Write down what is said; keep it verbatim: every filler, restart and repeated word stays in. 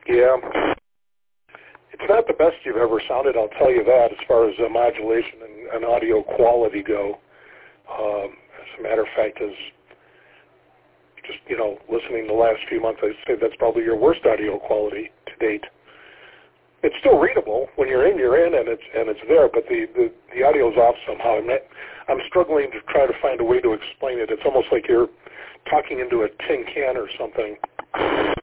Yeah. It's not the best you've ever sounded, I'll tell you that, as far as uh, modulation and, and audio quality go. Um, as a matter of fact, as just, you know, listening the last few months, I'd say that's probably your worst audio quality to date. It's still readable. When you're in, you're in, and it's and it's there, but the, the, the audio's off somehow. I'm, not, I'm struggling to try to find a way to explain it. It's almost like you're talking into a tin can or something.